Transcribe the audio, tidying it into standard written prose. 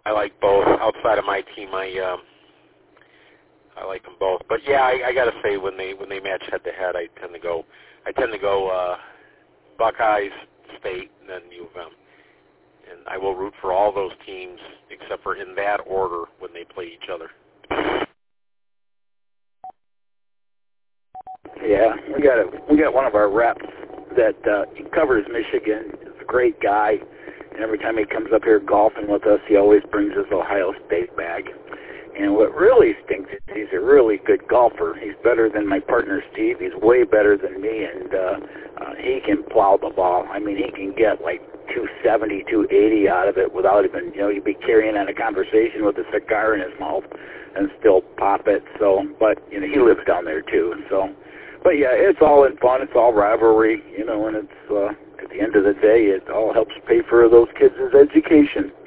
I like both. Outside of my team, I like them both. But yeah, I got to say when they match head to head, I tend to go Buckeyes, State, and then U of M. And I will root for all those teams except for in that order when they play each other. Yeah, we got one of our reps that he covers Michigan. He's a great guy, and every time he comes up here golfing with us, he always brings his Ohio State bag. And what really stinks is he's a really good golfer. He's better than my partner Steve. He's way better than me, and he can plow the ball. I mean, he can get like 270, 280 out of it without even, you'd be carrying on a conversation with a cigar in his mouth and still pop it. So, but, he lives down there too. So, but yeah, it's all in fun. It's all rivalry, and it's, at the end of the day, it all helps pay for those kids' education.